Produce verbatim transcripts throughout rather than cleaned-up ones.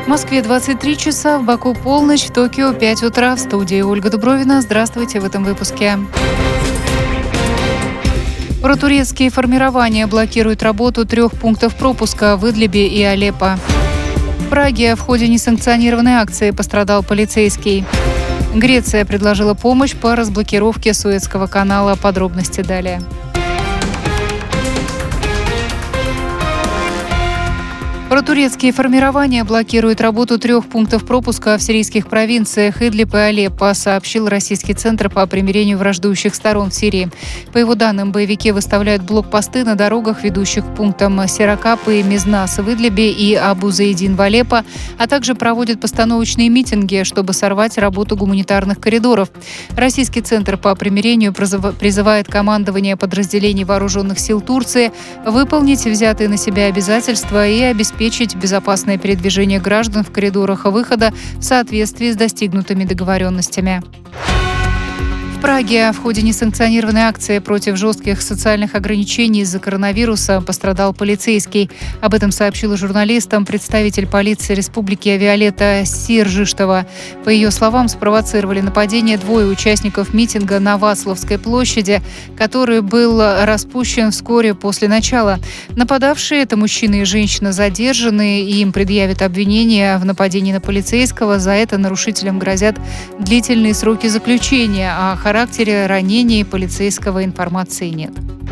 В Москве двадцать три часа, в Баку полночь, в Токио пять утра. В студии Ольга Дубровина. Здравствуйте в этом выпуске. Протурецкие формирования блокируют работу трех пунктов пропуска в Идлибе и Алеппо. В Праге в ходе несанкционированной акции пострадал полицейский. Греция предложила помощь по разблокировке Суэцкого канала. Подробности далее. Протурецкие формирования блокируют работу трех пунктов пропуска в сирийских провинциях Идлиб и Алеппо, сообщил Российский центр по примирению враждующих сторон в Сирии. По его данным, боевики выставляют блокпосты на дорогах, ведущих к пунктам Сиракап и Мизнас в Идлибе и Абу-Заидин в Алеппо, а также проводят постановочные митинги, чтобы сорвать работу гуманитарных коридоров. Российский центр по примирению призывает командование подразделений вооруженных сил Турции выполнить взятые на себя обязательства и обеспечить обеспечить безопасное передвижение граждан в коридорах выхода в соответствии с достигнутыми договоренностями. В Праге в ходе несанкционированной акции против жестких социальных ограничений из-за коронавируса пострадал полицейский. Об этом сообщила журналистам представитель полиции республики Виолетта Сиржиштова. По ее словам, спровоцировали нападение двое участников митинга на Вацлавской площади, который был распущен вскоре после начала. Нападавшие – это мужчина и женщина, задержанные, и им предъявят обвинения в нападении на полицейского. За это нарушителям грозят длительные сроки заключения, а о характере ранений полицейского информации нет.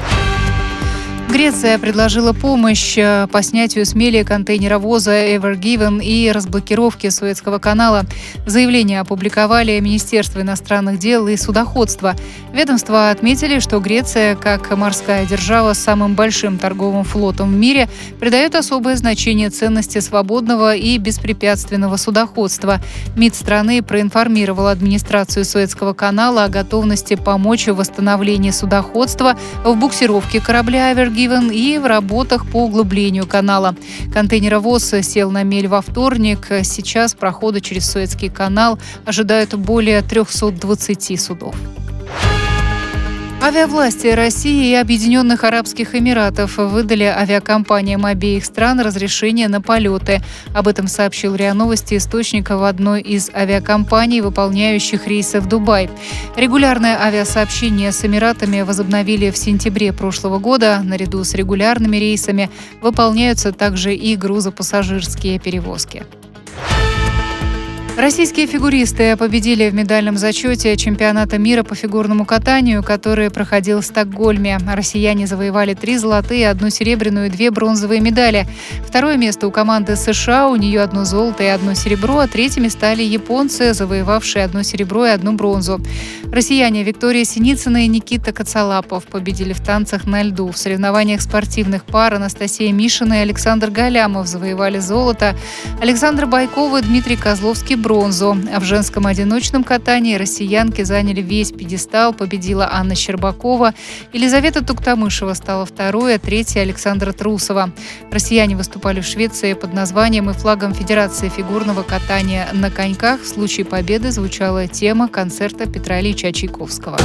Греция предложила помощь по снятию с мели контейнеровоза Ever Given и разблокировке Суэцкого канала. Заявление опубликовали Министерство иностранных дел и судоходства. Ведомства отметили, что Греция, как морская держава с самым большим торговым флотом в мире, придает особое значение ценности свободного и беспрепятственного судоходства. МИД страны проинформировал администрацию Суэцкого канала о готовности помочь в восстановлении судоходства, в буксировке корабля Ever Given и в работах по углублению канала. Контейнеровоз сел на мель во вторник. Сейчас прохода через Суэцкий канал ожидают более триста двадцать судов. Авиавласти России и Объединенных Арабских Эмиратов выдали авиакомпаниям обеих стран разрешение на полеты. Об этом сообщил РИА Новости источник в одной из авиакомпаний, выполняющих рейсы в Дубай. Регулярное авиасообщение с Эмиратами возобновили в сентябре прошлого года. Наряду с регулярными рейсами выполняются также и грузопассажирские перевозки. Российские фигуристы победили в медальном зачете чемпионата мира по фигурному катанию, который проходил в Стокгольме. Россияне завоевали три золотые, одну серебряную и две бронзовые медали. Второе место у команды США, у нее одно золото и одно серебро, а третьими стали японцы, завоевавшие одно серебро и одну бронзу. Россияне Виктория Синицына и Никита Коцалапов победили в танцах на льду. В соревнованиях спортивных пар Анастасия Мишина и Александр Галямов завоевали золото, Александра Байкова и Дмитрий Козловский бронзу. А в женском одиночном катании россиянки заняли весь пьедестал. Победила Анна Щербакова. Елизавета Туктамышева стала второй, а третьей Александра Трусова. Россияне выступали в Швеции под названием и флагом Федерации фигурного катания на коньках. В случае победы звучала тема концерта Петра Ильича Чайковского.